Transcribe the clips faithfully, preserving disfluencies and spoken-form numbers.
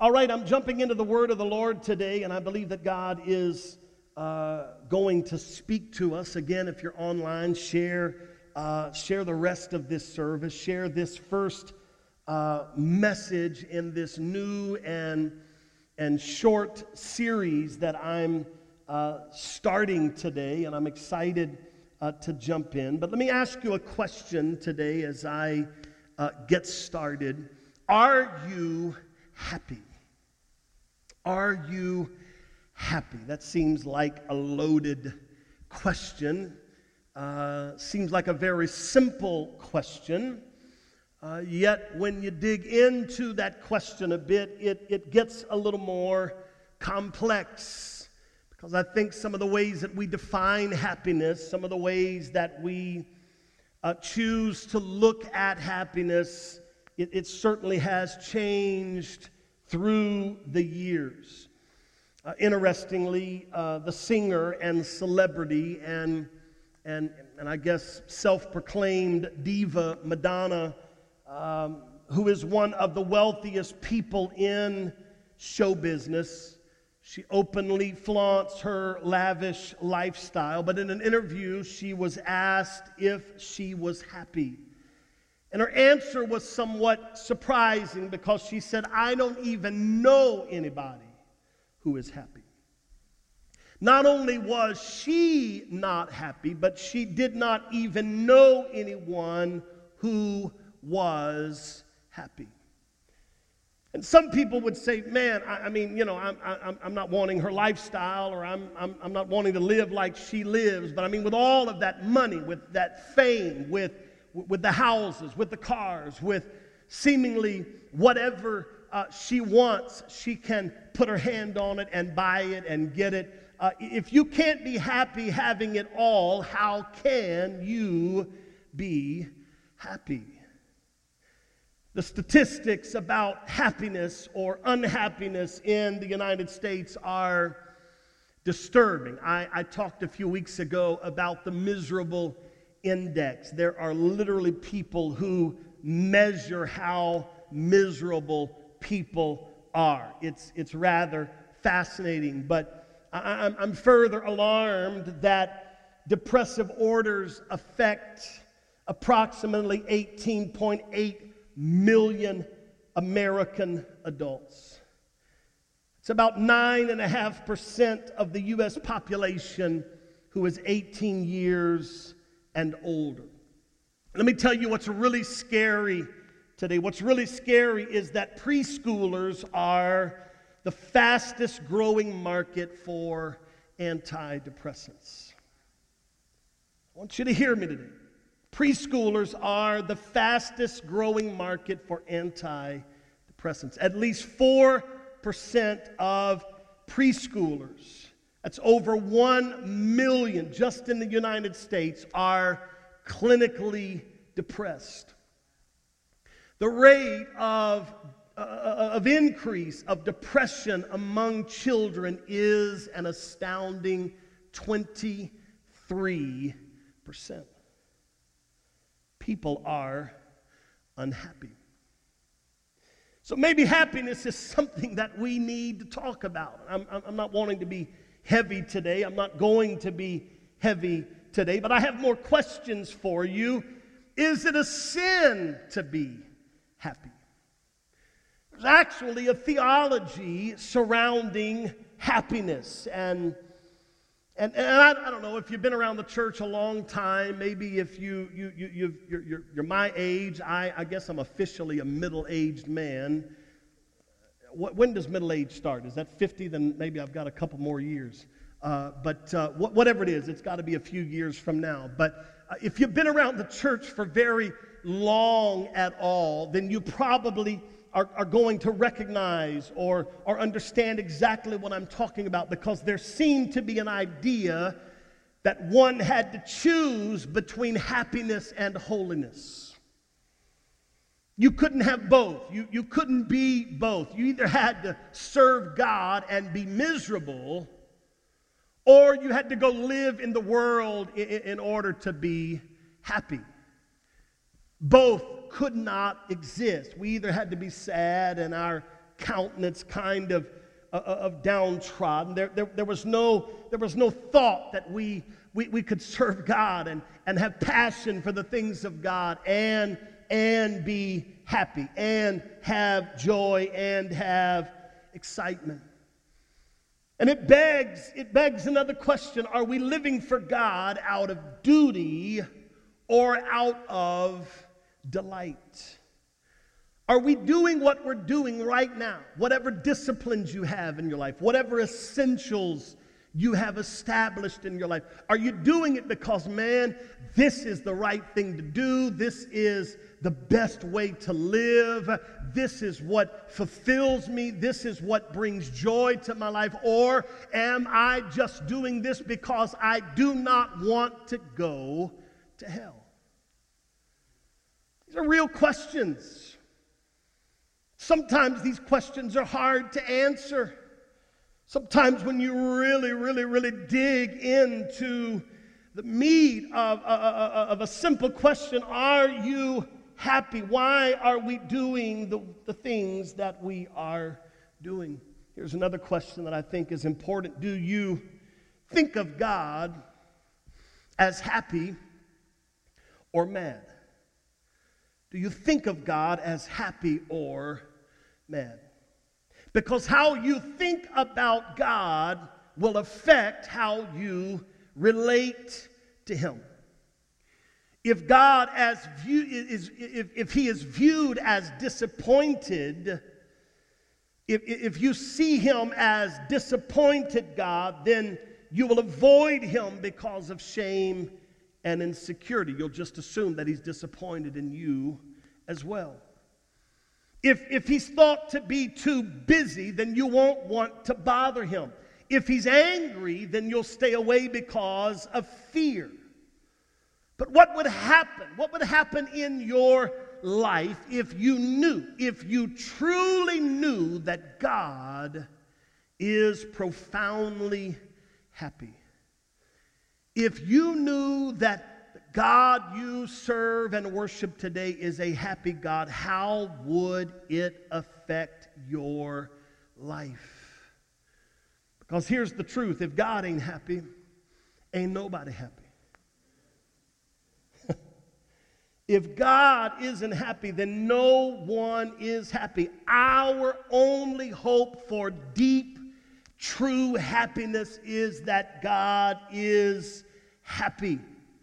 All right, I'm jumping into the word of the Lord today, and I believe that God is uh, going to speak to us. Again, if you're online, share, uh, share the rest of this service. Share this first uh, message in this new and, and short series that I'm uh, starting today, and I'm excited uh, to jump in. But let me ask you a question today as I uh, get started. Are you happy? Are you happy? That seems like a loaded question. Uh, seems like a very simple question. Uh, yet when you dig into that question a bit, it, it gets a little more complex. Because I think some of the ways that we define happiness, some of the ways that we uh, choose to look at happiness, it, it certainly has changed through the years. Uh, interestingly, uh, the singer and celebrity and, and, and I guess self-proclaimed diva Madonna, um, who is one of the wealthiest people in show business, she openly flaunts her lavish lifestyle, but in an interview, she was asked if she was happy. And her answer was somewhat surprising because she said, I don't even know anybody who is happy. Not only was she not happy, but she did not even know anyone who was happy. And some people would say, man, I, I mean, you know, I'm, I'm, I'm not wanting her lifestyle, or I'm, I'm, I'm not wanting to live like she lives. But I mean, with all of that money, with that fame, with with the houses, with the cars, with seemingly whatever uh, she wants, she can put her hand on it and buy it and get it. Uh, if you can't be happy having it all, how can you be happy? The statistics about happiness or unhappiness in the United States are disturbing. I, I talked a few weeks ago about the miserable index. There are literally people who measure how miserable people are. It's, it's rather fascinating, but I, I'm, I'm further alarmed that depressive orders affect approximately eighteen point eight million American adults. It's about nine point five percent of the U S population who is eighteen years and older. Let me tell you what's really scary today. What's really scary is that preschoolers are the fastest growing market for antidepressants. I want you to hear me today. Preschoolers are the fastest growing market for antidepressants. At least four percent of preschoolers, that's over one million just in the United States, are clinically depressed. The rate of, uh, of increase of depression among children is an astounding twenty-three percent. People are unhappy. So maybe happiness is something that we need to talk about. I'm, I'm not wanting to be heavy today. I'm not going to be heavy today, but I have more questions for you. Is it a sin to be happy? There's actually a theology surrounding happiness, and And, and I, I don't know if you've been around the church a long time. Maybe if you, you, you, you've, you're, you're, you're my age. I, I guess I'm officially a middle-aged man. What, when does middle age start? Is that fifty? Then maybe I've got a couple more years. Uh, but uh, wh- whatever it is, it's got to be a few years from now. But uh, if you've been around the church for very long at all, then you probably Are, are going to recognize or, or understand exactly what I'm talking about, because there seemed to be an idea that one had to choose between happiness and holiness. You couldn't have both. You, you couldn't be both. You either had to serve God and be miserable, or you had to go live in the world in, in order to be happy. Both could not exist. We either had to be sad and our countenance kind of, uh, of downtrodden. There, there, there, was no, there was no thought that we, we, we could serve God and, and have passion for the things of God and, and be happy and have joy and have excitement. And it begs, it begs another question. Are we living for God out of duty or out of delight? Are we doing what we're doing right now? Whatever disciplines you have in your life, whatever essentials you have established in your life, are you doing it because, man, this is the right thing to do? This is the best way to live. This is what fulfills me. This is what brings joy to my life. Or am I just doing this because I do not want to go to hell? These are real questions. Sometimes these questions are hard to answer. Sometimes when you really, really, really dig into the meat of, uh, of a simple question, are you happy? Why are we doing the, the things that we are doing? Here's another question that I think is important. Do you think of God as happy or mad? Do you think of God as happy or mad? Because how you think about God will affect how you relate to Him. If God as view, is, if, if He is viewed as disappointed, if, if you see Him as disappointed God, then you will avoid Him because of shame and insecurity. You'll just assume that He's disappointed in you as well. If, if He's thought to be too busy, then you won't want to bother Him. If He's angry, then you'll stay away because of fear. But what would happen? What would happen in your life if you knew, if you truly knew that God is profoundly happy? If you knew that God you serve and worship today is a happy God, how would it affect your life? Because here's the truth. If God ain't happy, ain't nobody happy. If God isn't happy, then no one is happy. Our only hope for deep, true happiness is that God is happy.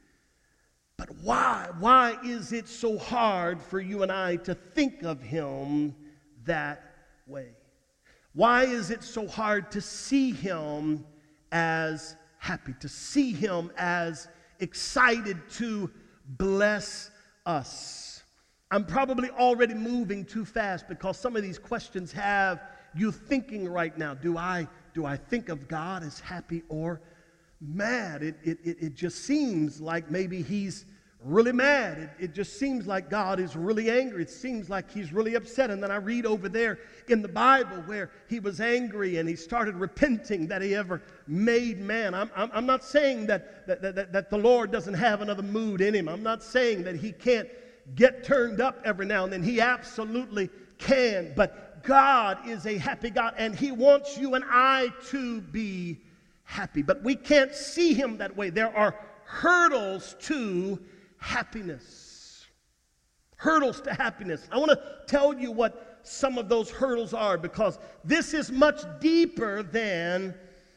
But why? Why is it so hard for you and I to think of Him that way? Why is it so hard to see Him as happy, to see Him as excited to bless us? I'm probably already moving too fast because some of these questions have you thinking right now. Do I, do I think of God as happy or mad? It, it, it, it just seems like maybe He's really mad. It, it just seems like God is really angry. It seems like He's really upset. And then I read over there in the Bible where He was angry and He started repenting that He ever made man. I'm, I'm, I'm not saying that, that, that, that the Lord doesn't have another mood in Him. I'm not saying that He can't get turned up every now and then. He absolutely can. But God is a happy God, and He wants you and I to be happy. But we can't see Him that way. There are hurdles to happiness. Hurdles to happiness. I want to tell you what some of those hurdles are, because this is much deeper than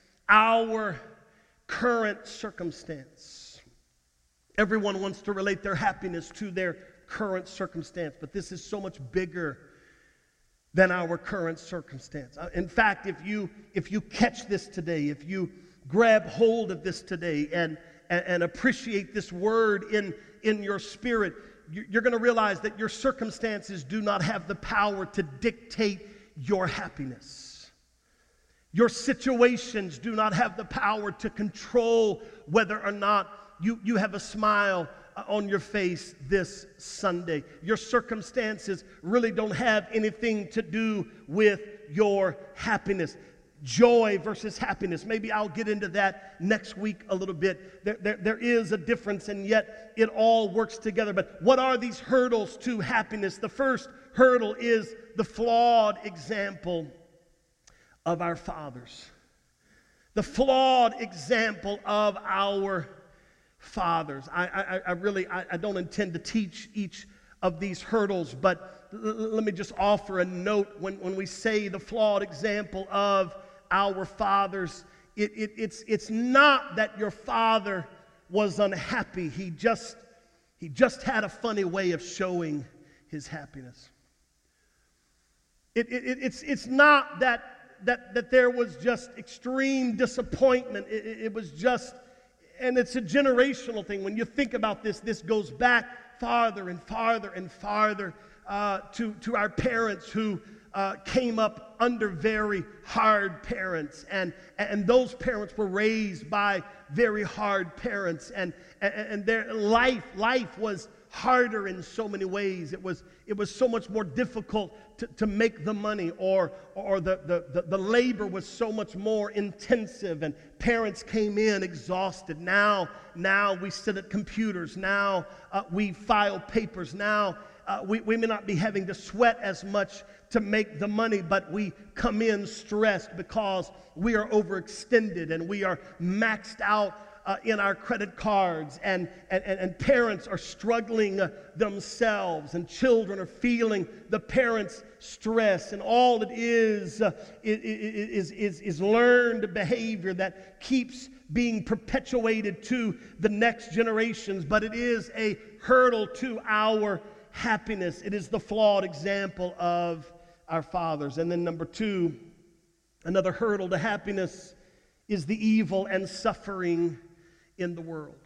our current circumstance. Everyone wants to relate their happiness to their current circumstance, but this is so much bigger than our current circumstance. In fact, if you if you catch this today, if you grab hold of this today and and, and appreciate this word in in your spirit, you're going to realize that your circumstances do not have the power to dictate your happiness. Your situations do not have the power to control whether or not you, you have a smile on your face this Sunday. Your circumstances really don't have anything to do with your happiness. Joy versus happiness. Maybe I'll get into that next week a little bit. There, there, there is a difference, and yet it all works together. But what are these hurdles to happiness? The first hurdle is the flawed example of our fathers. The flawed example of our fathers. I, I, I really, I, I don't intend to teach each of these hurdles, but l- let me just offer a note. When, when we say the flawed example of our fathers, it, it, it's, it's not that your father was unhappy. He just, he just had a funny way of showing his happiness. It, it, it's, it's not that That, that there was just extreme disappointment. It, it, it was just, and it's a generational thing. When you think about this, this goes back farther and farther and farther uh, to, to our parents who uh, came up under very hard parents. And, and those parents were raised by very hard parents. And, and, and their life, life was harder in so many ways. It was, it was so much more difficult to, to make the money, or, or the, the, the, the labor was so much more intensive, and parents came in exhausted. Now, now we sit at computers. Now uh, we file papers. Now uh, we, we may not be having to sweat as much to make the money, but we come in stressed because we are overextended and we are maxed out Uh, in our credit cards, and, and, and parents are struggling uh, themselves, and children are feeling the parents' stress, and all it is, uh, is, is, is learned behavior that keeps being perpetuated to the next generations, but it is a hurdle to our happiness. It is the flawed example of our fathers. And then number two, another hurdle to happiness is the evil and suffering in the world.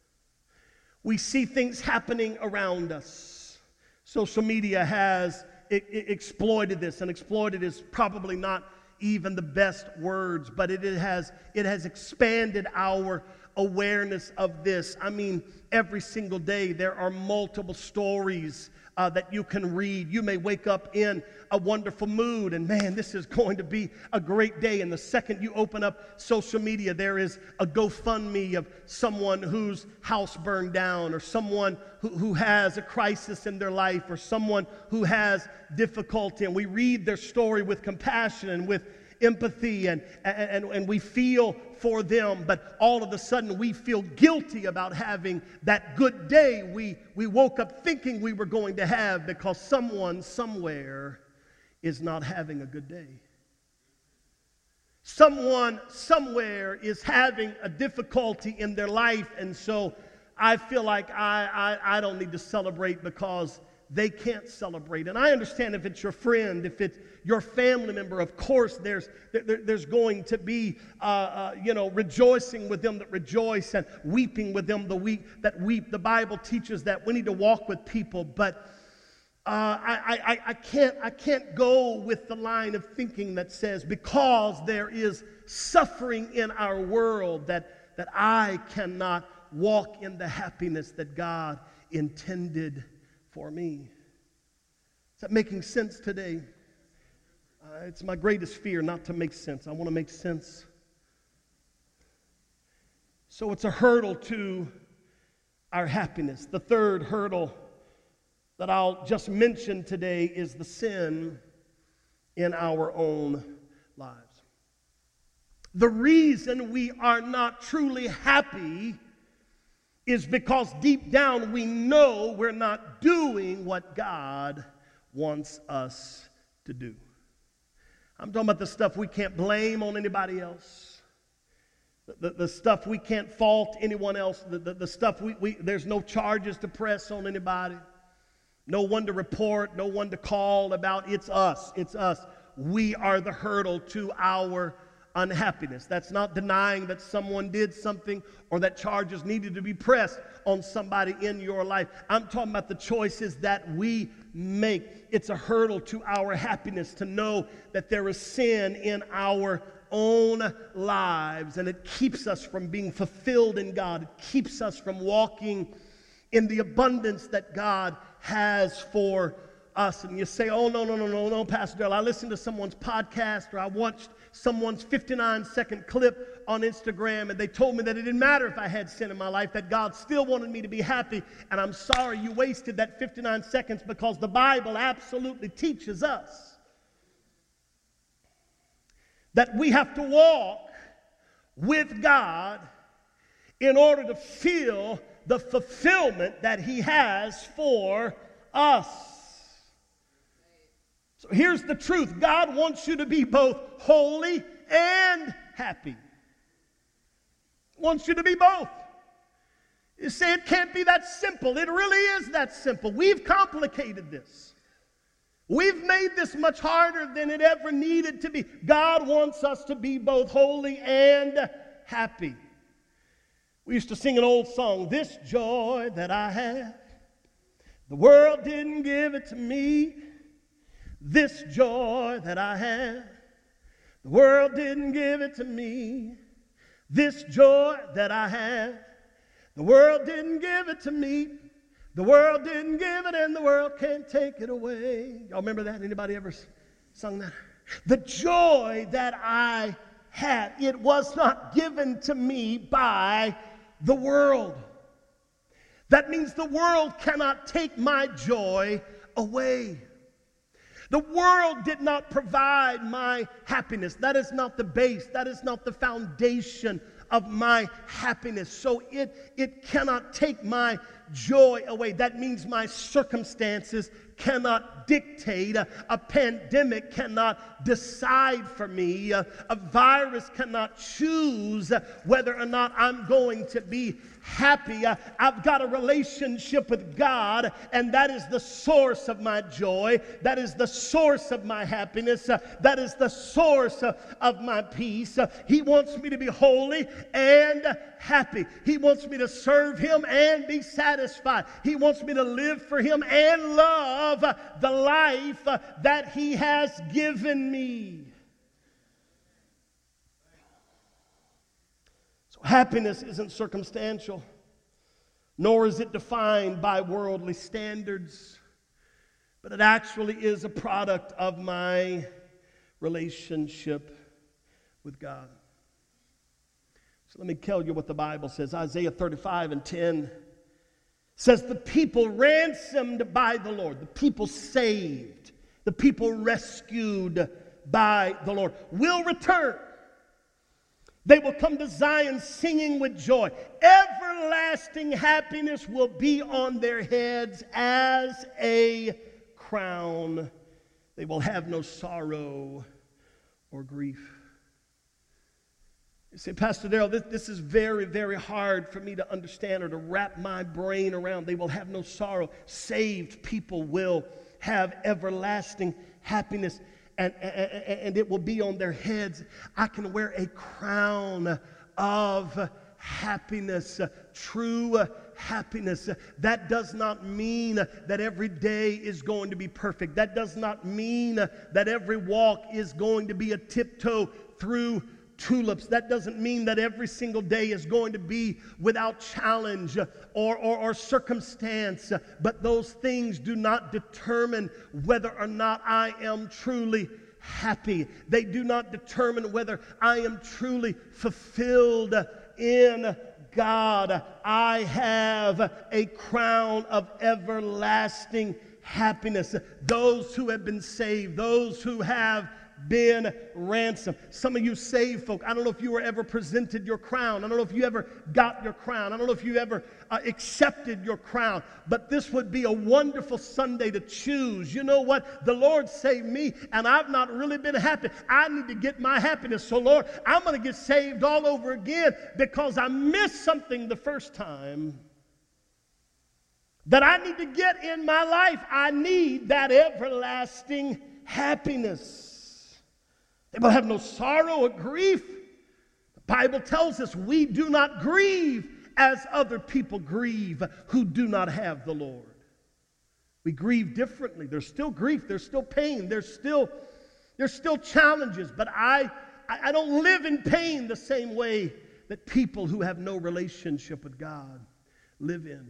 We see things happening around us. Social media has I- I exploited this, and exploited is probably not even the best words, but it, it has it has expanded our awareness of this. I mean, every single day there are multiple stories uh, that you can read. You may wake up in a wonderful mood, and man, this is going to be a great day. And the second you open up social media, there is a GoFundMe of someone whose house burned down, or someone who, who has a crisis in their life, or someone who has difficulty. And we read their story with compassion and with empathy, and, and, and we feel for them, but all of a sudden we feel guilty about having that good day we, we woke up thinking we were going to have, because someone somewhere is not having a good day. Someone somewhere is having a difficulty in their life, and so I feel like I, I, I don't need to celebrate because they can't celebrate. And I understand if it's your friend, if it's your family member, of course there's there, there's going to be uh, uh, you know rejoicing with them that rejoice, and weeping with them the weep that weep. The Bible teaches that we need to walk with people, but uh, I, I I can't I can't go with the line of thinking that says because there is suffering in our world that that I cannot walk in the happiness that God intended for me. Is that making sense today? Uh, it's my greatest fear not to make sense. I want to make sense. So it's a hurdle to our happiness. The third hurdle that I'll just mention today is the sin in our own lives. The reason we are not truly happy is because deep down we know we're not doing what God wants us to do. I'm talking about the stuff we can't blame on anybody else. The, the, the stuff we can't fault anyone else. The, the, the stuff we, we, there's no charges to press on anybody. No one to report, no one to call about. It's us, it's us. We are the hurdle to our unhappiness. That's not denying that someone did something or that charges needed to be pressed on somebody in your life. I'm talking about the choices that we make. It's a hurdle to our happiness to know that there is sin in our own lives, and it keeps us from being fulfilled in God. It keeps us from walking in the abundance that God has for us. And you say, oh, no, no, no, no, no, Pastor Dale, I listened to someone's podcast, or I watched someone's fifty-nine second clip on Instagram, and they told me that it didn't matter if I had sin in my life, that God still wanted me to be happy. And I'm sorry you wasted that fifty-nine seconds, because the Bible absolutely teaches us that we have to walk with God in order to feel the fulfillment that He has for us. So here's the truth. God wants you to be both holy and happy. Wants you to be both. You say it can't be that simple. It really is that simple. We've complicated this. We've made this much harder than it ever needed to be. God wants us to be both holy and happy. We used to sing an old song, "This joy that I have, the world didn't give it to me. This joy that I have, the world didn't give it to me. This joy that I have, the world didn't give it to me. The world didn't give it, and the world can't take it away." Y'all remember that? Anybody ever sung that? The joy that I had, it was not given to me by the world. That means the world cannot take my joy away. The world did not provide my happiness. That is not the base. That is not the foundation of my happiness. So it, it cannot take my joy away. That means my circumstances cannot dictate. A, a pandemic cannot decide for me. A, a virus cannot choose whether or not I'm going to be happy. Uh, I've got a relationship with God, and that is the source of my joy. That is the source of my happiness. Uh, that is the source uh, of my peace. Uh, he wants me to be holy and happy. He wants me to serve Him and be satisfied. He wants me to live for Him and love uh, the life uh, that He has given me. Happiness isn't circumstantial, nor is it defined by worldly standards, but it actually is a product of my relationship with God. So let me tell you what the Bible says. Isaiah thirty-five and ten says, "The people ransomed by the Lord," the people saved, the people rescued by the Lord, will return. They will come to Zion singing with joy. Everlasting happiness will be on their heads as a crown. They will have no sorrow or grief. You say, "Pastor Darrell, this, this is very, very hard for me to understand or to wrap my brain around." They will have no sorrow. Saved people will have everlasting happiness. And, and, and it will be on their heads. I can wear a crown of happiness, true happiness. That does not mean that every day is going to be perfect. That does not mean that every walk is going to be a tiptoe through tulips. That doesn't mean that every single day is going to be without challenge or, or, or circumstance. But those things do not determine whether or not I am truly happy. They do not determine whether I am truly fulfilled in God. I have a crown of everlasting happiness. Those who have been saved, those who have been ransomed. Some of you saved folk, I don't know if you were ever presented your crown. I don't know if you ever got your crown. I don't know if you ever uh, accepted your crown. But this would be a wonderful Sunday to choose. You know what? The Lord saved me, and I've not really been happy. I need to get my happiness. So, Lord, I'm going to get saved all over again because I missed something the first time that I need to get in my life. I need that everlasting happiness. They will have no sorrow or grief. The Bible tells us we do not grieve as other people grieve who do not have the Lord. We grieve differently. There's still grief. There's still pain. There's still, there's still challenges. But I, I don't live in pain the same way that people who have no relationship with God live in.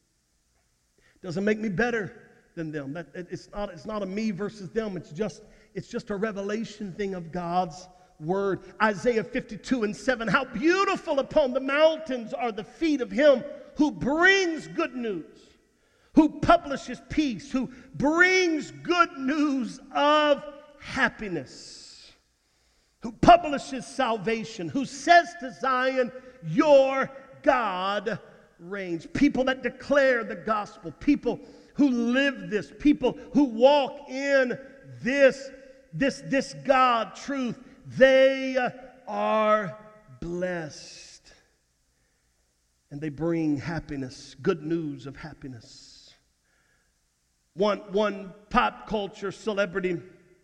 It doesn't make me better than them. That, it's not, it's not a me versus them. It's just It's just a revelation thing of God's word. Isaiah fifty-two and seven, how beautiful upon the mountains are the feet of him who brings good news, who publishes peace, who brings good news of happiness, who publishes salvation, who says to Zion, your God reigns. People that declare the gospel, people who live this, people who walk in this, this, this God truth, they are blessed. And they bring happiness, good news of happiness. One, one pop culture celebrity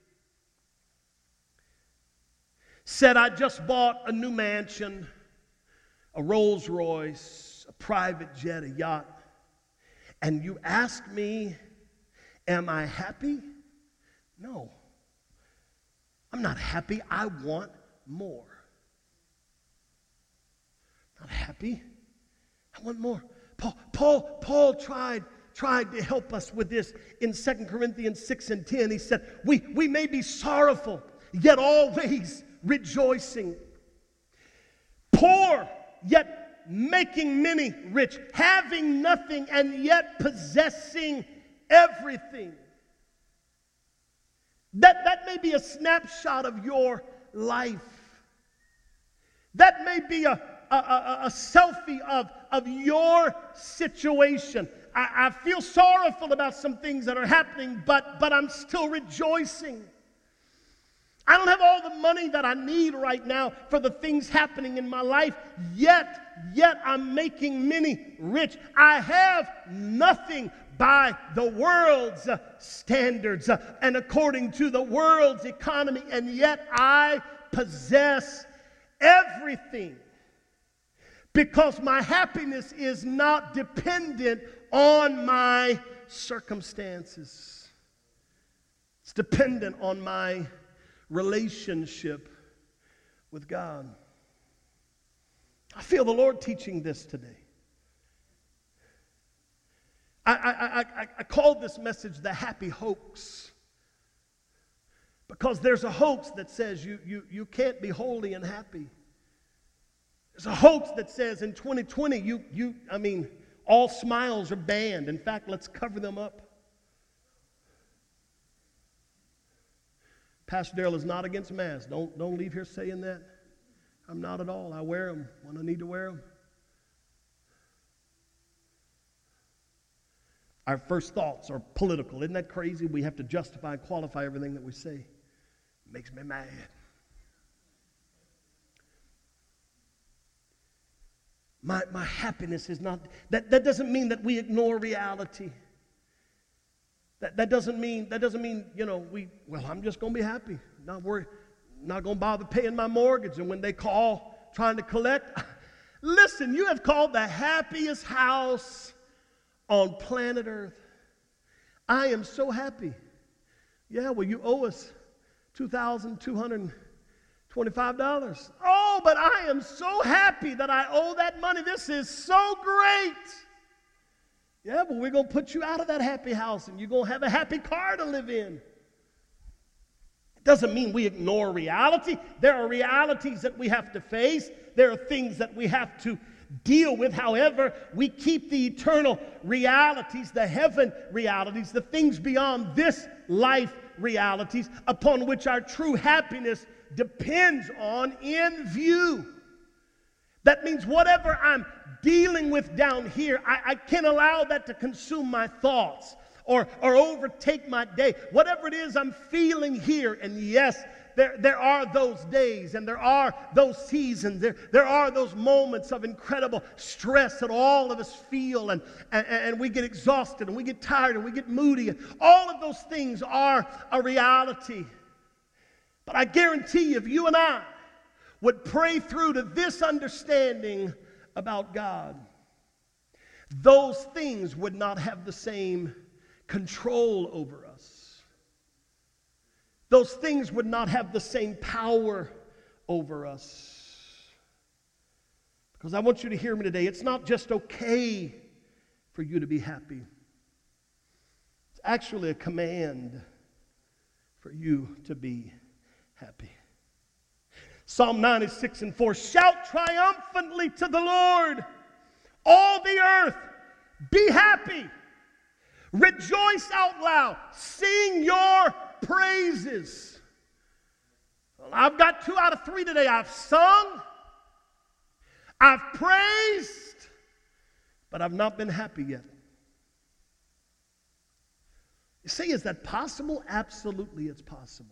said, I just bought a new mansion, a Rolls Royce, a private jet, a yacht. And you ask me, am I happy? No. I'm not happy. I want more. Not happy. I want more. Paul, Paul, Paul tried, tried to help us with this in Second Corinthians six and ten. He said, we, we may be sorrowful, yet always rejoicing. Poor, yet making many rich. Having nothing and yet possessing everything. That, that may be a snapshot of your life. That may be a, a, a, a selfie of, of your situation. I, I feel sorrowful about some things that are happening, but, but I'm still rejoicing. I don't have all the money that I need right now for the things happening in my life, yet, yet I'm making many rich. I have nothing by the world's uh, standards uh, and according to the world's economy, and yet I possess everything because my happiness is not dependent on my circumstances. It's dependent on my relationship with God. I feel the Lord teaching this today. I, I, I, I called this message the happy hoax because there's a hoax that says you, you, you can't be holy and happy. There's a hoax that says in twenty twenty, you, you, I mean, all smiles are banned. In fact, let's cover them up. Pastor Darrell is not against masks. Don't, don't leave here saying that. I'm not at all. I wear them when I need to wear them. Our first thoughts are political. Isn't that crazy? We have to justify and qualify everything that we say. It makes me mad. My, my happiness is not, that, that doesn't mean that we ignore reality. That, that doesn't mean, that doesn't mean, you know, we, well, I'm just going to be happy. Not worry, not going to bother paying my mortgage. And when they call trying to collect, listen, you have called the happiest house on planet Earth. I am so happy. Yeah, well, you owe us two thousand two hundred twenty-five dollars. Oh, but I am so happy that I owe that money. This is so great. Yeah, but we're going to put you out of that happy house and you're going to have a happy car to live in. It doesn't mean we ignore reality. There are realities that we have to face. There are things that we have to deal with. However, we keep the eternal realities, the heaven realities, the things beyond this life realities upon which our true happiness depends on in view. That means whatever I'm dealing with down here, I, I can't allow that to consume my thoughts or, or overtake my day. Whatever it is I'm feeling here, and yes, There, there are those days and there are those seasons. There, there are those moments of incredible stress that all of us feel, and, and, and we get exhausted and we get tired and we get moody. And all of those things are a reality. But I guarantee you, if you and I would pray through to this understanding about God, those things would not have the same control over us. Those things would not have the same power over us. Because I want you to hear me today. It's not just okay for you to be happy. It's actually a command for you to be happy. Psalm ninety-six and four, shout triumphantly to the Lord, all the earth, be happy, rejoice out loud, sing your praises. Well, I've got two out of three today. I've sung, I've praised, but I've not been happy yet. You say, is that possible? Absolutely, it's possible.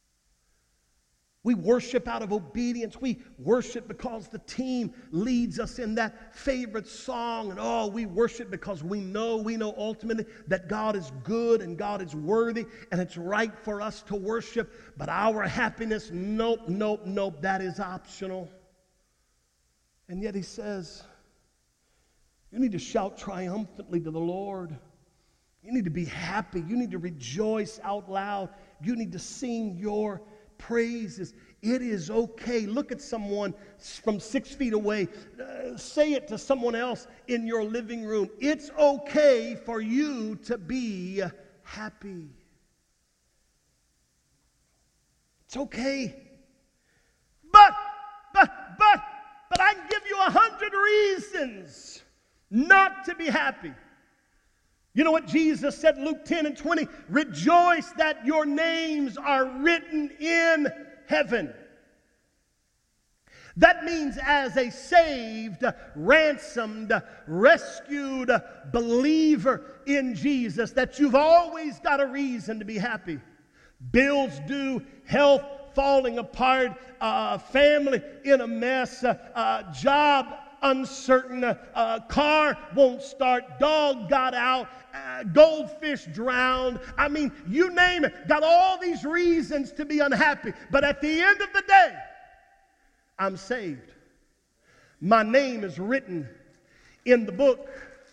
We worship out of obedience. We worship because the team leads us in that favorite song. And oh, we worship because we know, we know ultimately that God is good and God is worthy and it's right for us to worship. But our happiness, nope, nope, nope, that is optional. And yet he says, you need to shout triumphantly to the Lord. You need to be happy. You need to rejoice out loud. You need to sing your praises. It is okay. Look at someone from six feet away. Uh, say it to someone else in your living room. It's okay for you to be happy. It's okay. But, but, but, but I can give you a hundred reasons not to be happy. You know what Jesus said in Luke ten and twenty? Rejoice that your names are written in heaven. That means as a saved, ransomed, rescued believer in Jesus, that you've always got a reason to be happy. Bills due, health falling apart, uh, family in a mess, uh, uh, job uncertain, uh, uh, car won't start, dog got out, uh, goldfish drowned. I mean, you name it. Got all these reasons to be unhappy. But at the end of the day, I'm saved. My name is written in the book.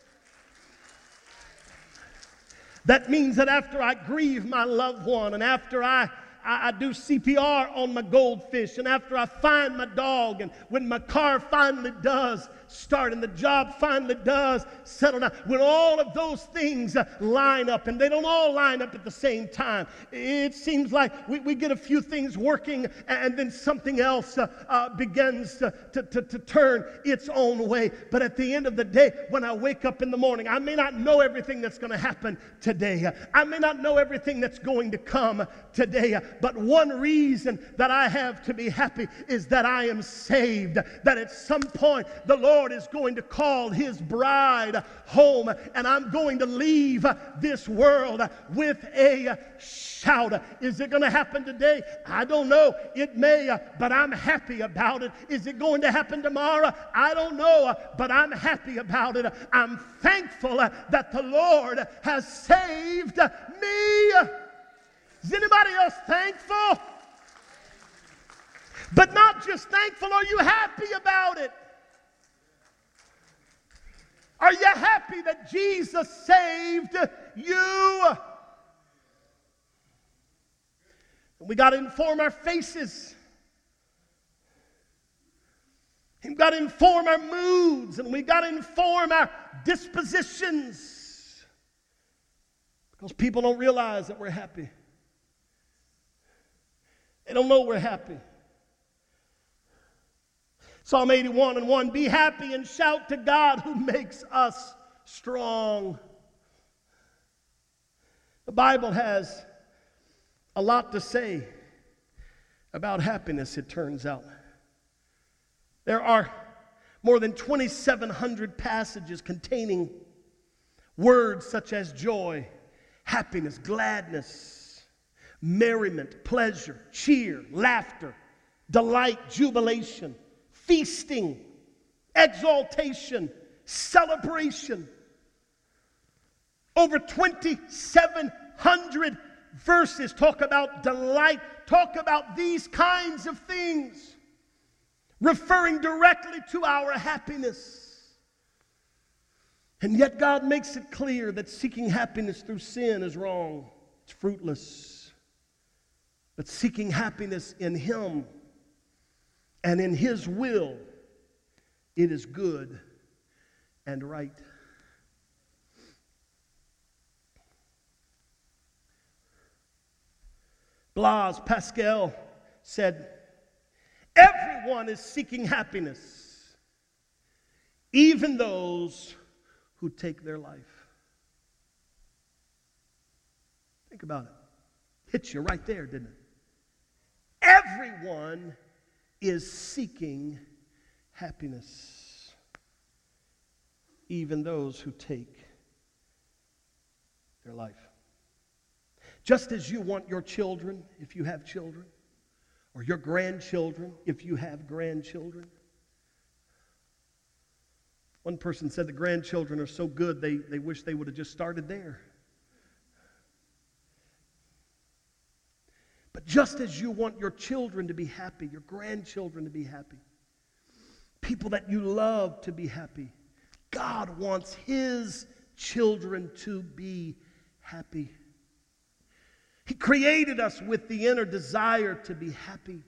That means that after I grieve my loved one and after I I, I do C P R on my goldfish, and after I find my dog, and when my car finally does start and the job finally does settle down, when all of those things uh, line up, and they don't all line up at the same time. It seems like we, we get a few things working and then something else uh, uh, begins to, to, to, to turn its own way. But at the end of the day, when I wake up in the morning, I may not know everything that's going to happen today. I may not know everything that's going to come today. But one reason that I have to be happy is that I am saved. That at some point the Lord is going to call his bride home, and I'm going to leave this world with a shout. Is it going to happen today? I don't know. It may, but I'm happy about it. Is it going to happen tomorrow? I don't know, but I'm happy about it. I'm thankful that the Lord has saved me. Is anybody else thankful? But not just thankful, are you happy about it? Are you happy that Jesus saved you? We got to inform our faces. We've got to inform our moods, and we've got to inform our dispositions. Because people don't realize that we're happy. They don't know we're happy. Psalm eighty-one and one, be happy and shout to God who makes us strong. The Bible has a lot to say about happiness, it turns out. There are more than twenty-seven hundred passages containing words such as joy, happiness, gladness, merriment, pleasure, cheer, laughter, delight, jubilation, feasting, exaltation, celebration. Over twenty-seven hundred verses talk about delight, talk about these kinds of things, referring directly to our happiness. And yet God makes it clear that seeking happiness through sin is wrong. It's fruitless. But seeking happiness in Him and in His will, it is good and right. Blaise Pascal said, Everyone is seeking happiness, even those who take their life. Think about it. Hits you right there, didn't it? Everyone is seeking happiness, even those who take their life. Just as you want your children, if you have children, or your grandchildren, if you have grandchildren. One person said the grandchildren are so good, they, they wish they would have just started there. But just as you want your children to be happy, your grandchildren to be happy, people that you love to be happy, God wants His children to be happy. He created us with the inner desire to be happy.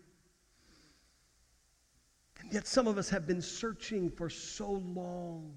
And yet some of us have been searching for so long,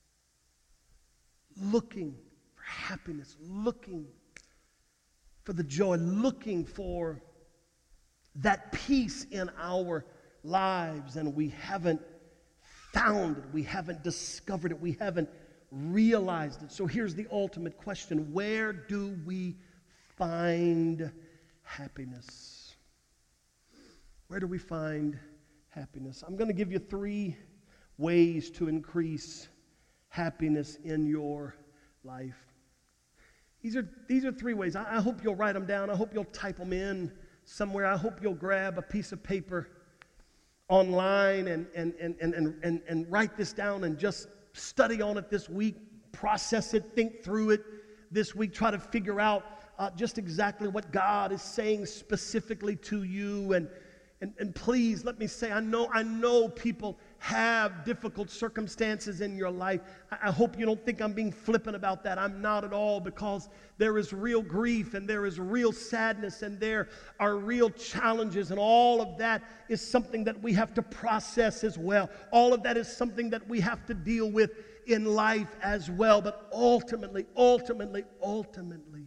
looking for happiness, looking for the joy, looking for that peace in our lives, and we haven't found it, we haven't discovered it, we haven't realized it. So here's the ultimate question: where do we find happiness? Where do we find happiness? I'm going to give you three ways to increase happiness in your life. These are, these are three ways. I, I hope you'll write them down. I hope you'll type them in somewhere. I hope you'll grab a piece of paper online and, and, and, and, and, and, and write this down and just study on it this week. Process it. Think through it this week. Try to figure out uh, just exactly what God is saying specifically to you. And, and, and please, let me say, I know, I know people have difficult circumstances in your life. I hope you don't think I'm being flippant about that. I'm not at all, because there is real grief and there is real sadness and there are real challenges, and all of that is something that we have to process as well. All of that is something that we have to deal with in life as well. But ultimately, ultimately, ultimately,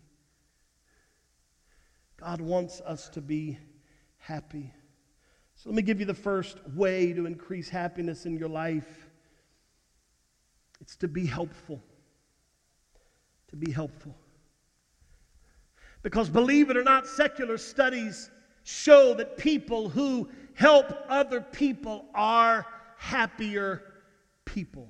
God wants us to be happy. So let me give you the first way to increase happiness in your life. It's to be helpful. To be helpful. Because believe it or not, secular studies show that people who help other people are happier people.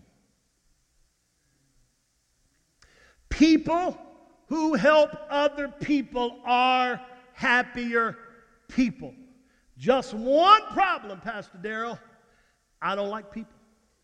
People who help other people are happier people. Just one problem, Pastor Darrell. I don't like people.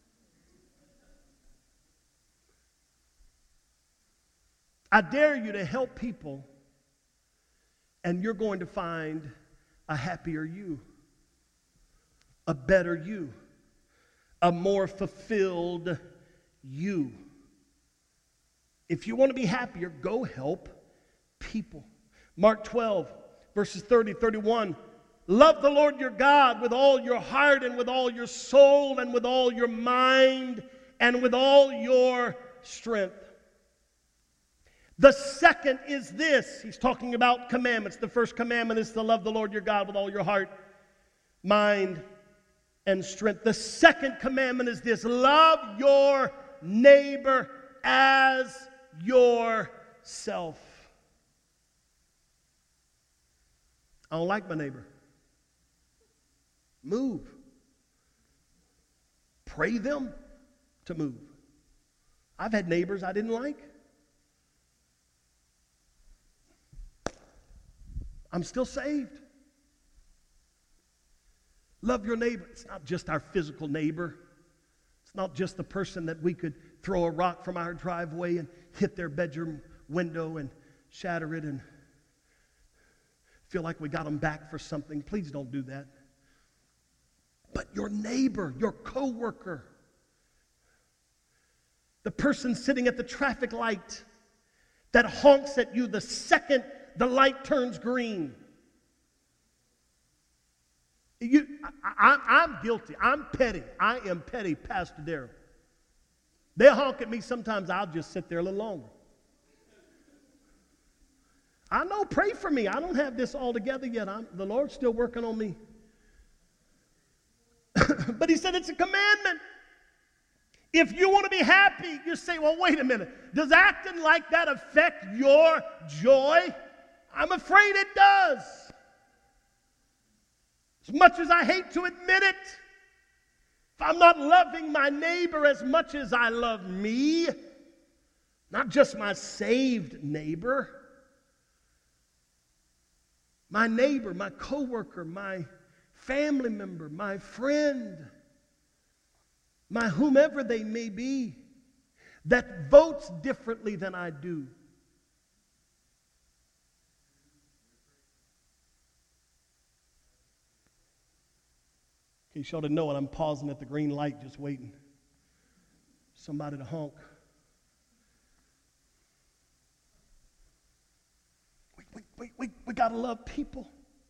I dare you to help people, and you're going to find a happier you, a better you, a more fulfilled you. If you want to be happier, go help people. Mark twelve, verses thirty, thirty-one. Love the Lord your God with all your heart and with all your soul and with all your mind and with all your strength. The second is this. He's talking about commandments. The first commandment is to love the Lord your God with all your heart, mind, and strength. The second commandment is this: love your neighbor as yourself. I don't like my neighbor. Move. Pray them to move. I've had neighbors I didn't like. I'm still saved. Love your neighbor. It's not just our physical neighbor. It's not just the person that we could throw a rock from our driveway and hit their bedroom window and shatter it and feel like we got them back for something. Please don't do that. But your neighbor, your coworker, the person sitting at the traffic light that honks at you the second the light turns green. You, I, I, I'm guilty. I'm petty. I am petty, Pastor Darrell. They'll honk at me sometimes. I'll just sit there a little longer. I know, pray for me. I don't have this all together yet. I'm, the Lord's still working on me. But he said it's a commandment. If you want to be happy, you say, well, wait a minute. Does acting like that affect your joy? I'm afraid it does. As much as I hate to admit it, if I'm not loving my neighbor as much as I love me, not just my saved neighbor, my neighbor, my coworker, my family member, my friend, my whomever they may be, that votes differently than I do. In case y'all didn't know it, I'm pausing at the green light just waiting. Somebody to honk. We, we, we, we, we got to love people.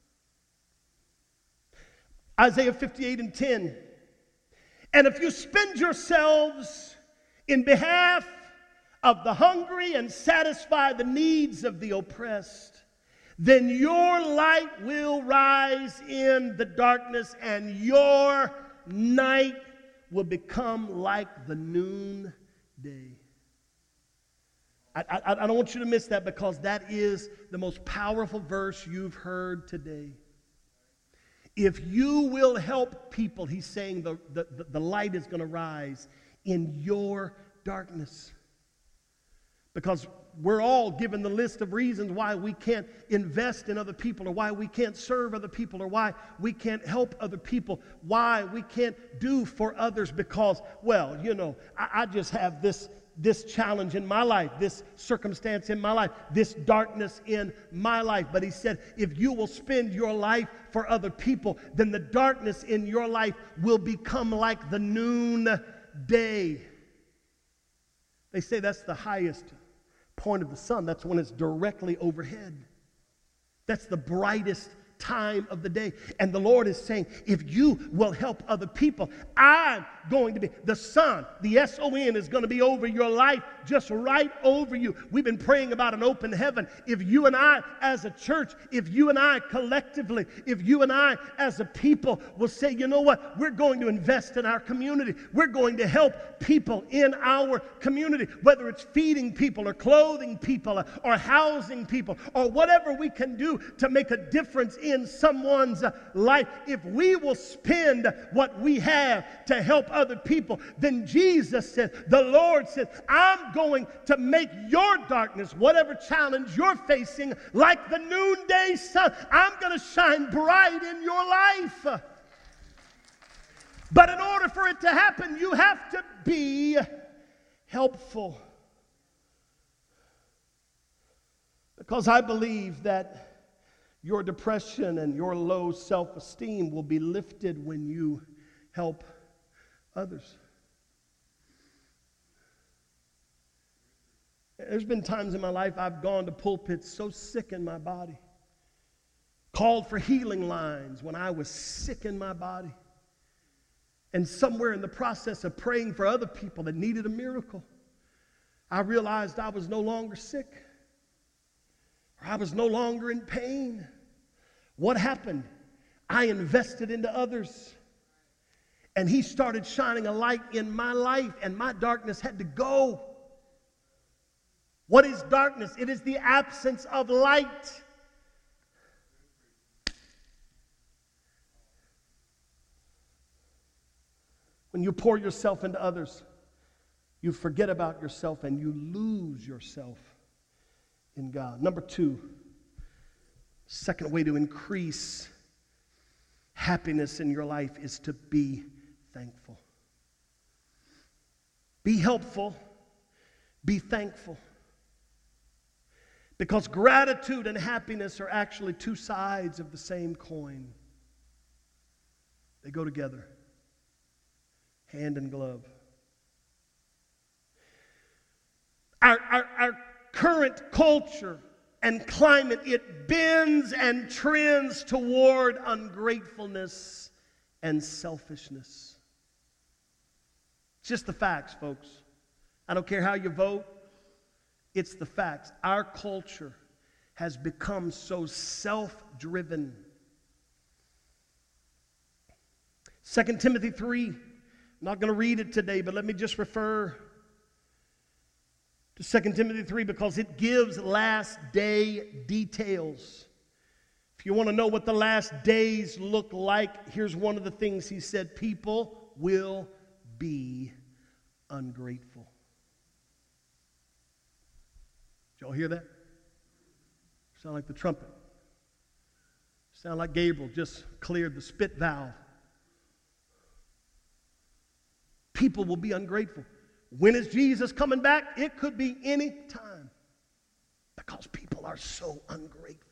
Isaiah fifty-eight and ten. And if you spend yourselves in behalf of the hungry and satisfy the needs of the oppressed, then your light will rise in the darkness and your night will become like the noonday. I, I, I don't want you to miss that, because that is the most powerful verse you've heard today. If you will help people, he's saying the, the, the light is going to rise in your darkness. Because we're all given the list of reasons why we can't invest in other people, or why we can't serve other people, or why we can't help other people, why we can't do for others, because, well, you know, I, I just have this, this challenge in my life, this circumstance in my life, this darkness in my life. But he said, if you will spend your life for other people, then the darkness in your life will become like the noonday. They say that's the highest point of the sun. That's when it's directly overhead. That's the brightest time of the day. And the Lord is saying, if you will help other people, I'm going to be, the sun, the S O N is going to be over your life, just right over you. We've been praying about an open heaven. If you and I as a church, if you and I collectively, if you and I as a people will say, you know what, we're going to invest in our community. We're going to help people in our community, whether it's feeding people or clothing people or, or housing people or whatever we can do to make a difference in in someone's life. If we will spend what we have to help other people, then Jesus said, the Lord said, I'm going to make your darkness, whatever challenge you're facing, like the noonday sun. I'm going to shine bright in your life. But in order for it to happen, you have to be helpful. Because I believe that your depression and your low self-esteem will be lifted when you help others. There's been times in my life I've gone to pulpits so sick in my body, called for healing lines when I was sick in my body, and somewhere in the process of praying for other people that needed a miracle, I realized I was no longer sick. I was no longer in pain. What happened? I invested into others. And he started shining a light in my life, and my darkness had to go. What is darkness? It is the absence of light. When you pour yourself into others, you forget about yourself and you lose yourself in God. Number two, second way to increase happiness in your life is to be thankful. Be helpful, be thankful. Because gratitude and happiness are actually two sides of the same coin. They go together, hand in glove. Our, our, our current culture and climate, it bends and trends toward ungratefulness and selfishness. It's just the facts, folks. I don't care how you vote. It's the facts. Our culture has become so self-driven, Second Timothy three, I'm not going to read it today, but let me just refer to Second Timothy three because it gives last day details. If you want to know what the last days look like, here's one of the things he said: people will be ungrateful. Did y'all hear that? Sound like the trumpet. Sound like Gabriel just cleared the spit valve. People will be ungrateful. When is Jesus coming back? It could be any time because people are so ungrateful.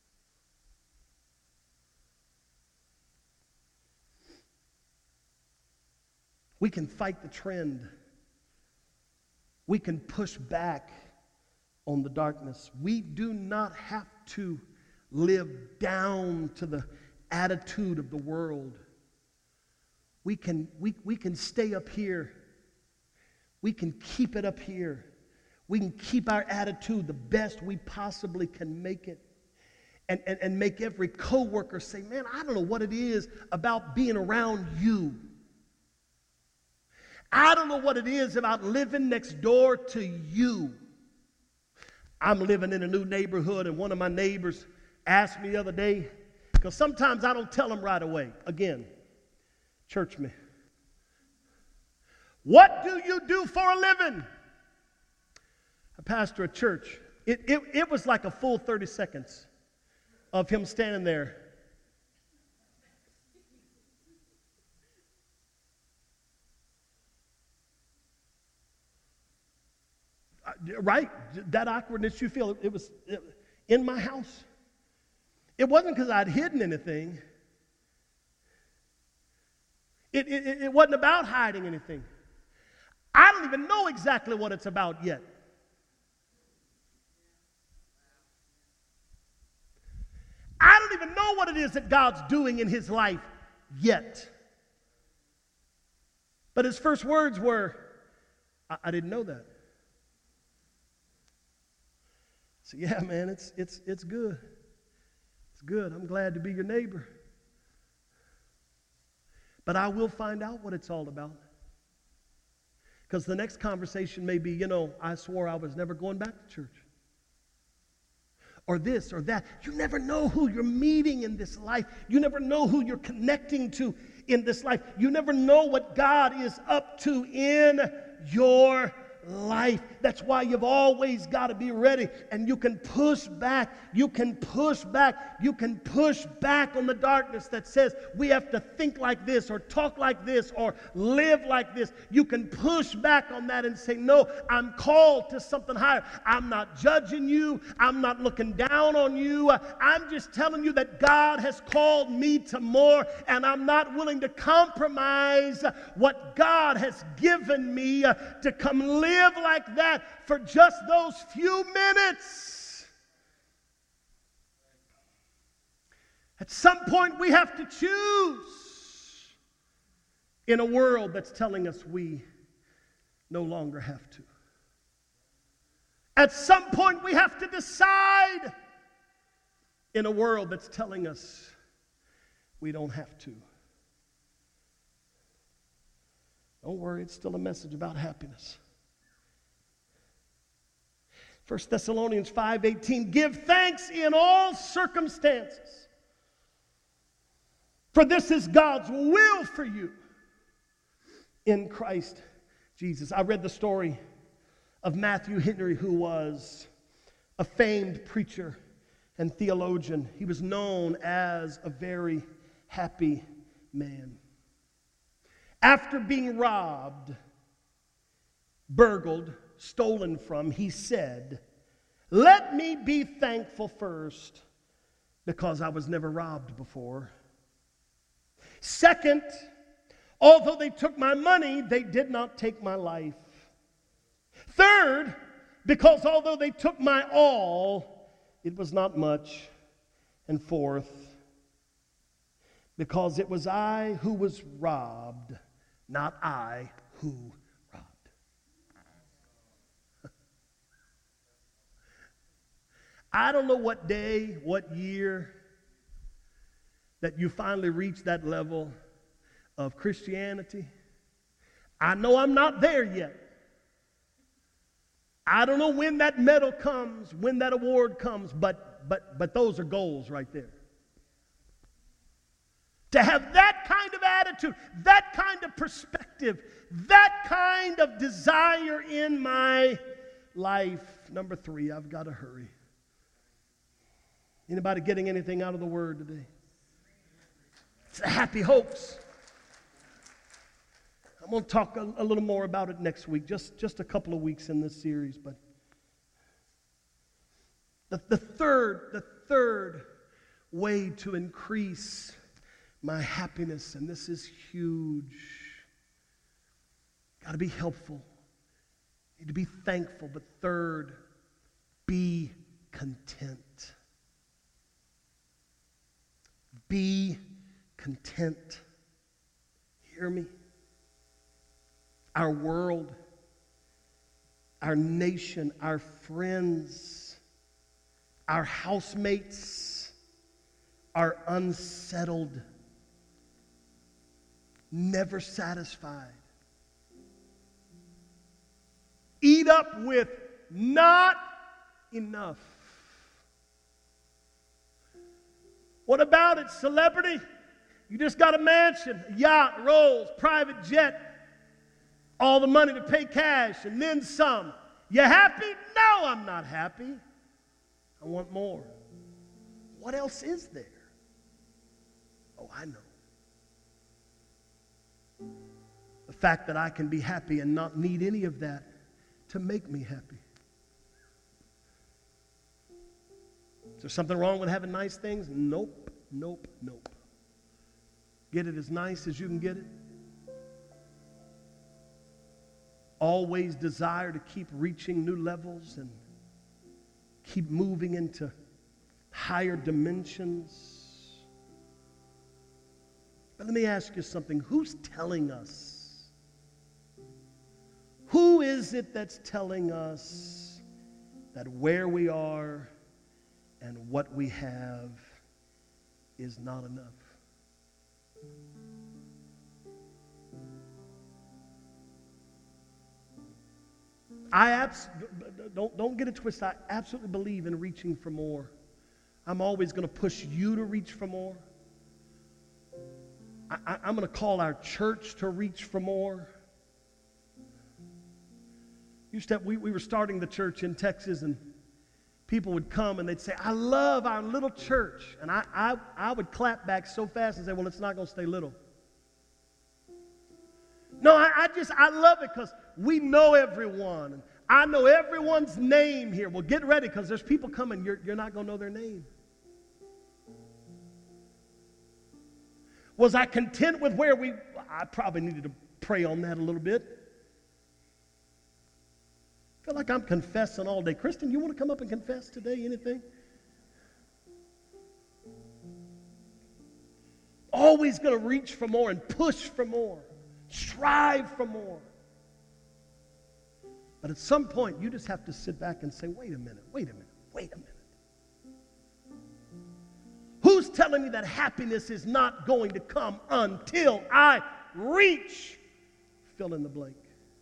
We can fight the trend. We can push back on the darkness. We do not have to live down to the attitude of the world. We can, we, we can stay up here. We can keep it up here. We can keep our attitude the best we possibly can make it. And, and, and make every coworker say, man, I don't know what it is about being around you. I don't know what it is about living next door to you. I'm living in a new neighborhood, and one of my neighbors asked me the other day, because sometimes I don't tell them right away. Again, church me. What do you do for a living? I pastor a church. It, it, it was like a full thirty seconds of him standing there. Right? That awkwardness you feel, it was in my house. It wasn't because I'd hidden anything. It, it, it wasn't about hiding anything. I don't even know exactly what it's about yet. I don't even know what it is that God's doing in his life yet. But his first words were, I, I didn't know that. So yeah, man, it's it's it's good. It's good. I'm glad to be your neighbor. But I will find out what it's all about. Because the next conversation may be, you know, I swore I was never going back to church. Or this or that. You never know who you're meeting in this life. You never know who you're connecting to in this life. You never know what God is up to in your life. That's why you've always got to be ready, and you can push back. You can push back. You can push back on the darkness that says we have to think like this or talk like this or live like this. You can push back on that and say, no, I'm called to something higher. I'm not judging you. I'm not looking down on you. I'm just telling you that God has called me to more, and I'm not willing to compromise what God has given me to come live Live like that for just those few minutes. At some point, we have to choose in a world that's telling us we no longer have to. At some point, we have to decide in a world that's telling us we don't have to. Don't worry, it's still a message about happiness. First Thessalonians five eighteen, give thanks in all circumstances, for this is God's will for you in Christ Jesus. I read the story of Matthew Henry, who was a famed preacher and theologian. He was known as a very happy man. After being robbed, burgled, stolen from, he said, let me be thankful first because I was never robbed before. Second, although they took my money, they did not take my life. Third, because although they took my all, it was not much. And fourth, because it was I who was robbed, not I who robbed. I don't know what day, what year that you finally reach that level of Christianity. I know I'm not there yet. I don't know when that medal comes, when that award comes, but but but those are goals right there. To have that kind of attitude, that kind of perspective, that kind of desire in my life. Number three, I've got to hurry. Anybody getting anything out of the word today? It's the happy hopes. I'm going to talk a, a little more about it next week, just, just a couple of weeks in this series. But the, the third, the third way to increase my happiness, and this is huge. Got to be helpful. Need to be thankful. But third, be content. Be content. Hear me? Our world, our nation, our friends, our housemates are unsettled, never satisfied. Eat up with not enough. What about it, celebrity? You just got a mansion, a yacht, Rolls, private jet, all the money to pay cash, and then some. You happy? No, I'm not happy. I want more. What else is there? Oh, I know. The fact that I can be happy and not need any of that to make me happy. Is there something wrong with having nice things? Nope, nope, nope. Get it as nice as you can get it. Always desire to keep reaching new levels and keep moving into higher dimensions. But let me ask you something. Who's telling us? Who is it that's telling us that where we are and what we have is not enough? I abs- don't, don't get it twisted. I absolutely believe in reaching for more. I'm always going to push you to reach for more. I, I, I'm going to call our church to reach for more. Used to have, we, we were starting the church in Texas, and people would come and they'd say, I love our little church. And I, I, I would clap back so fast and say, well, it's not going to stay little. No, I, I just, I love it because we know everyone. I know everyone's name here. Well, get ready because there's people coming. You're, you're not going to know their name. Was I content with where we, I probably needed to pray on that a little bit. I feel like I'm confessing all day. Kristen, you want to come up and confess today? Anything? Always going to reach for more and push for more. Strive for more. But at some point, you just have to sit back and say, wait a minute, wait a minute, wait a minute. Who's telling me that happiness is not going to come until I reach? Fill in the blank.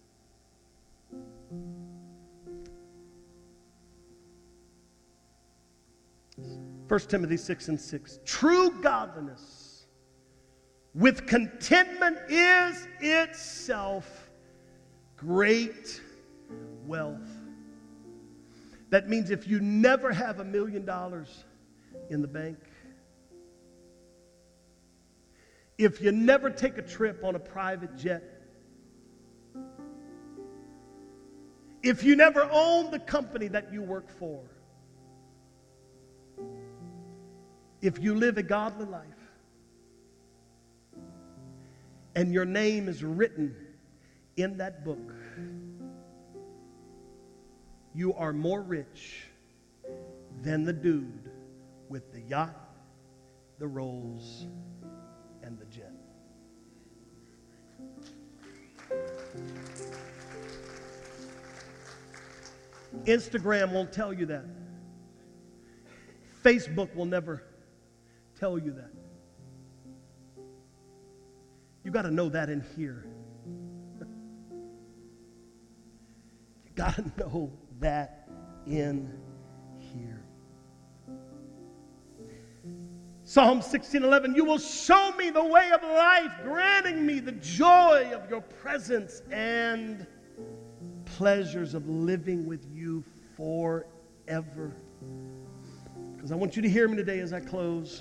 First Timothy six and six. True godliness with contentment is itself great wealth. That means if you never have a million dollars in the bank, if you never take a trip on a private jet, if you never own the company that you work for, if you live a godly life, and your name is written in that book, you are more rich than the dude with the yacht, the Rolls, and the jet. Instagram won't tell you that. Facebook will never tell you that. You got to know that in here. You got to know that in here. Psalm sixteen eleven, you will show me the way of life, granting me the joy of your presence and pleasures of living with you forever. Because I want you to hear me today as I close.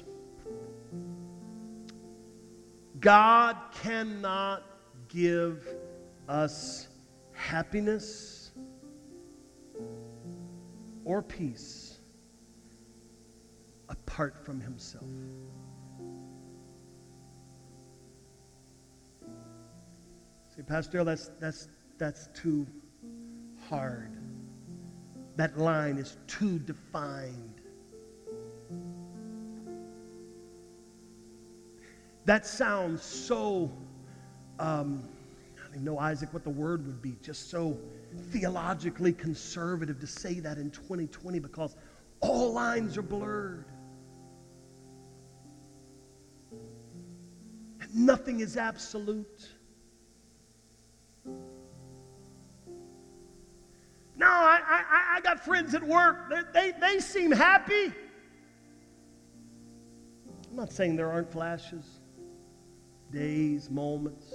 God cannot give us happiness or peace apart from himself. See, Pastor, that's that's that's too hard. That line is too defined. That sounds so, um, I don't even know, Isaac, what the word would be, just so theologically conservative to say that in twenty twenty, because all lines are blurred. And nothing is absolute. No, I, I, I got friends at work. They, they, they seem happy. I'm not saying there aren't flashes, days, moments.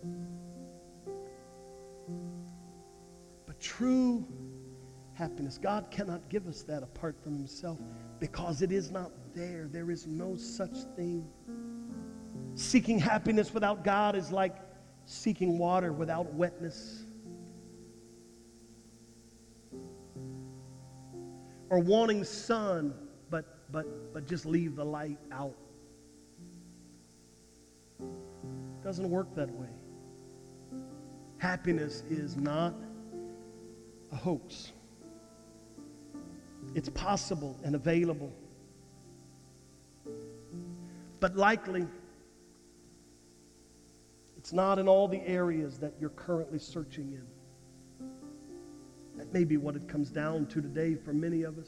But true happiness, God cannot give us that apart from himself because it is not there. There is no such thing. Seeking happiness without God is like seeking water without wetness. Or wanting sun, but but but just leave the light out. Doesn't work that way. Happiness is not a hoax. It's possible and available. But likely, it's not in all the areas that you're currently searching in. That may be what it comes down to today for many of us.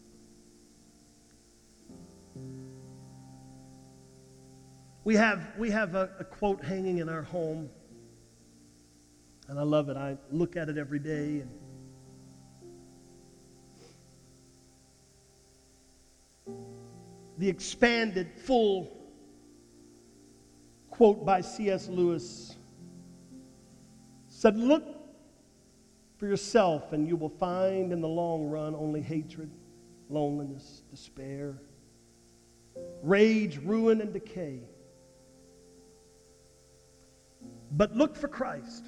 We have, we have a, a quote hanging in our home, and I love it. I look at it every day. And the expanded, full quote by C S Lewis said, "Look for yourself, and you will find in the long run only hatred, loneliness, despair, rage, ruin, and decay. But look for Christ,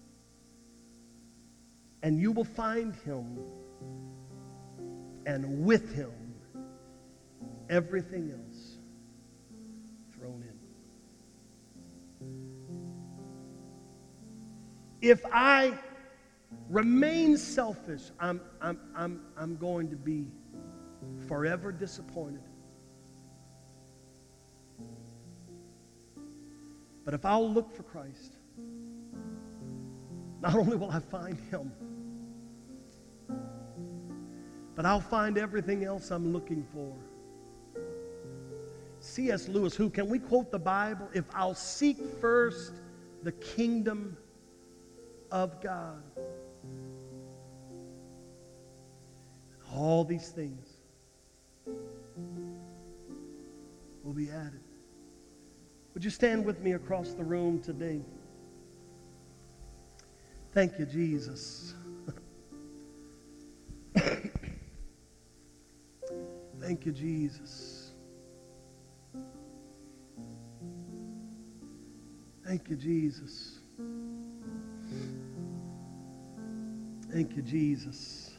and you will find him, and with him, everything else thrown in." If I remain selfish, I'm, I'm, I'm, I'm going to be forever disappointed. But if I'll look for Christ, not only will I find him, but I'll find everything else I'm looking for. C S Lewis, who, can we quote the Bible? If I'll seek first the kingdom of God, all these things will be added. Would you stand with me across the room today? Thank you, Jesus. Thank you, Jesus. Thank you, Jesus. Thank you, Jesus.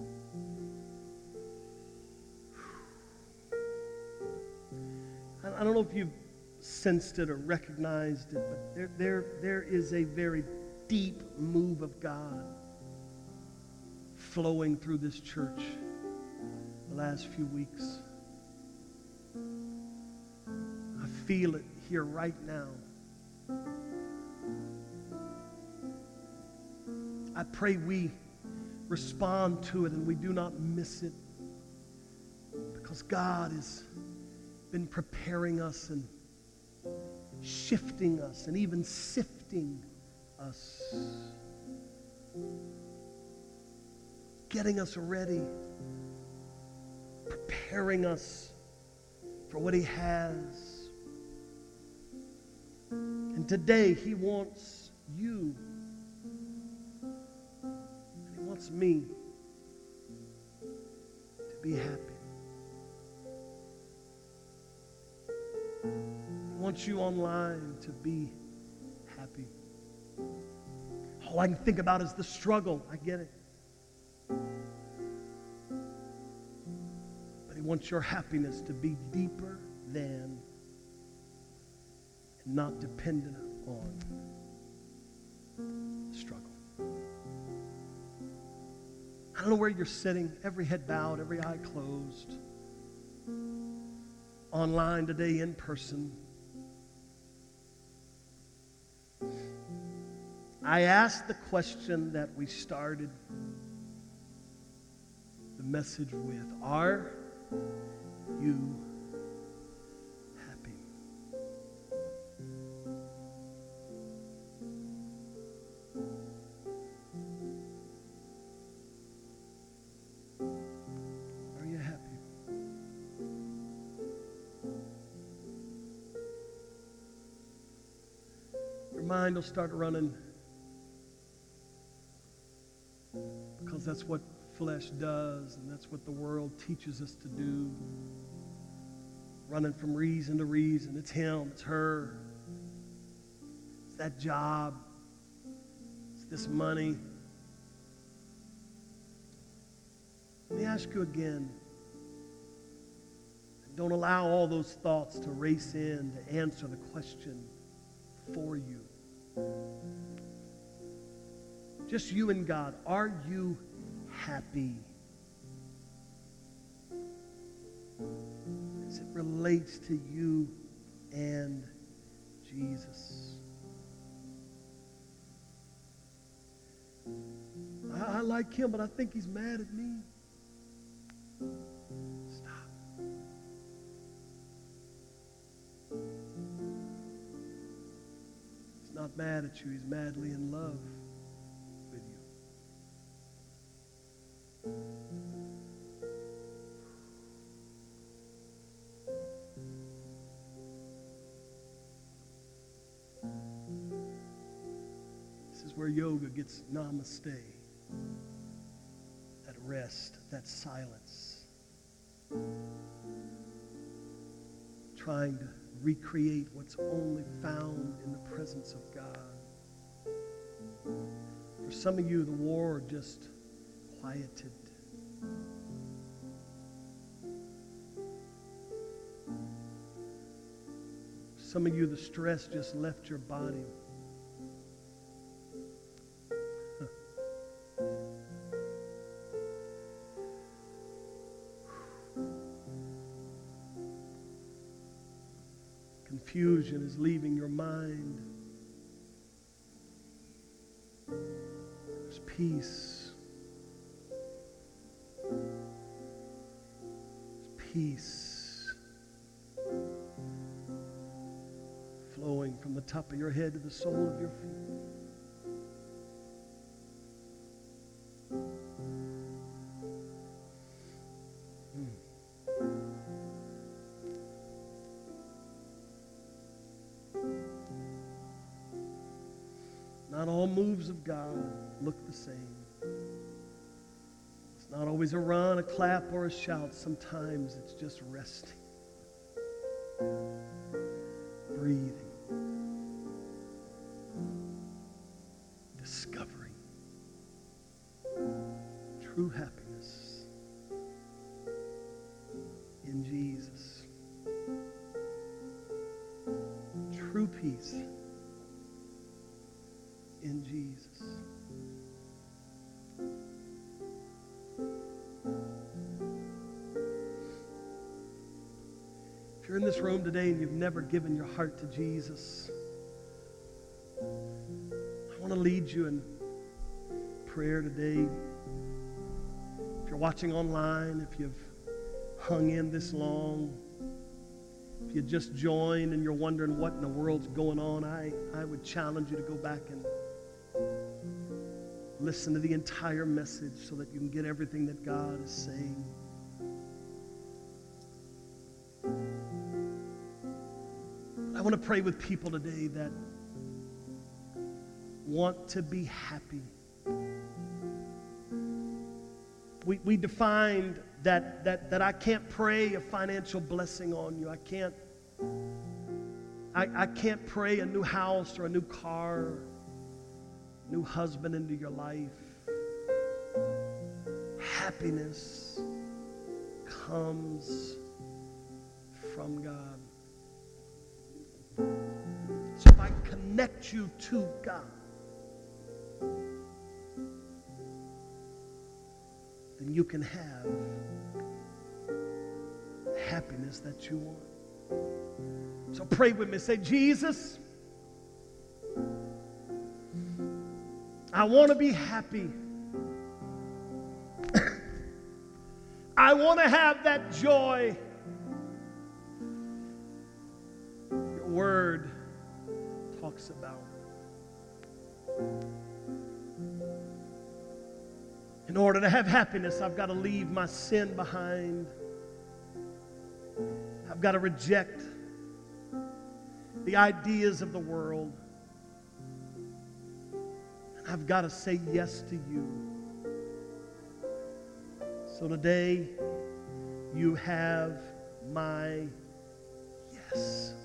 I don't know if you've sensed it or recognized it, but there, there, there is a very deep move of God flowing through this church the last few weeks. I feel it here right now. I pray we respond to it and we do not miss it, because God has been preparing us and shifting us and even sifting us, getting us ready, preparing us for what he has. And today he wants you, and he wants me to be happy. He wants you online to be happy. All I can think about is the struggle. I get it. But he wants your happiness to be deeper than and not dependent on the struggle. I don't know where you're sitting, every head bowed, every eye closed. Online today, in person. I asked the question that we started the message with. Are you happy? Are you happy? Your mind will start running, because that's what flesh does, and that's what the world teaches us to do. Running from reason to reason. It's him, it's her, it's that job, it's this money. Let me ask you again. Don't allow all those thoughts to race in to answer the question for you. Just you and God. Are you happy? As it relates to you and Jesus. I, I like him, but I think he's mad at me. Stop. He's not mad at you. He's madly in love with you. This is where yoga gets namaste. That rest, that silence. Trying to recreate what's only found in the presence of God. For some of you, the war just quieted. Some of you, the stress just left your body. Confusion is leaving your mind. There's peace. There's peace flowing from the top of your head to the sole of your feet. Not all moves of God look the same. It's not always a run, a clap, or a shout. Sometimes it's just resting, breathing, discovering true happiness in Jesus. True peace in Jesus. If you're in this room today and you've never given your heart to Jesus, I want to lead you in prayer today. If you're watching online, if you've hung in this long, if If you just joined and you're wondering what in the world's going on, I, I would challenge you to go back and listen to the entire message so that you can get everything that God is saying. I want to pray with people today that want to be happy. We, we defined that, that, that I can't pray a financial blessing on you. I can't, I, I can't pray a new house or a new car, new husband into your life. Happiness comes from God. So if I connect you to God, then you can have happiness that you want. So pray with me. Say, Jesus, I want to be happy. I want to have that joy. Your word talks about. In order to have happiness, I've got to leave my sin behind. I've got to reject the ideas of the world. And I've got to say yes to you. So today, you have my yes.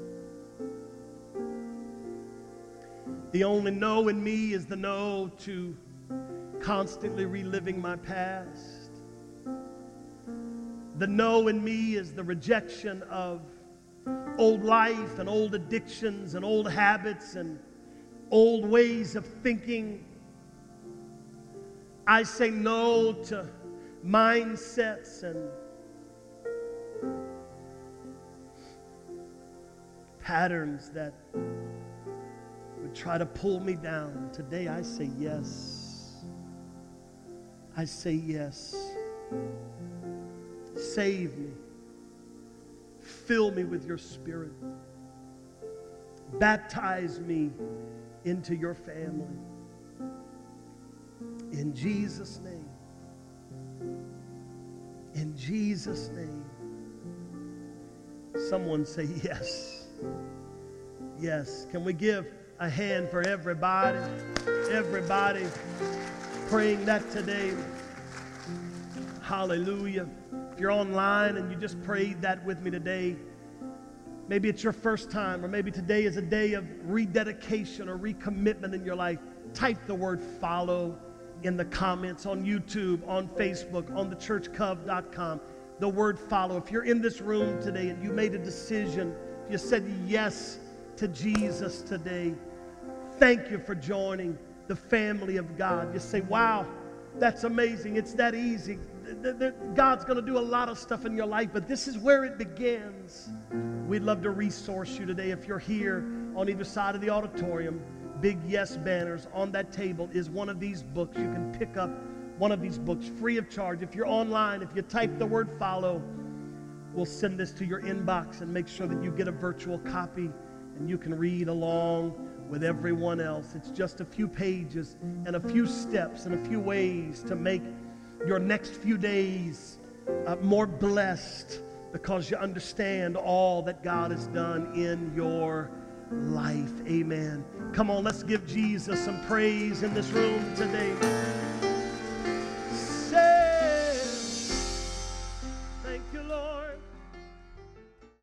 The only no in me is the no to constantly reliving my past. The no in me is the rejection of old life and old addictions and old habits and old ways of thinking. I say no to mindsets and patterns that would try to pull me down. Today I say yes. I say yes. Save me. Fill me with your Spirit. Baptize me into your family. In Jesus' name. In Jesus' name. Someone say yes. Yes. Can we give a hand for everybody? Everybody praying that today. Hallelujah. If you're online and you just prayed that with me today, maybe it's your first time, or maybe today is a day of rededication or recommitment in your life. Type the word follow in the comments on YouTube, on Facebook, on the church cove dot com. The word follow. If you're in this room today and you made a decision, if you said yes to Jesus today, thank you for joining the family of God. You say, wow, that's amazing. It's that easy. God's going to do a lot of stuff in your life, but this is where it begins. We'd love to resource you today. If you're here on either side of the auditorium, big yes banners on that table is one of these books. You can pick up one of these books free of charge. If you're online, if you type the word follow, we'll send this to your inbox and make sure that you get a virtual copy and you can read along with everyone else. It's just a few pages and a few steps and a few ways to make your next few days uh, more blessed, because you understand all that God has done in your life. Amen. Come on, let's give Jesus some praise in this room today.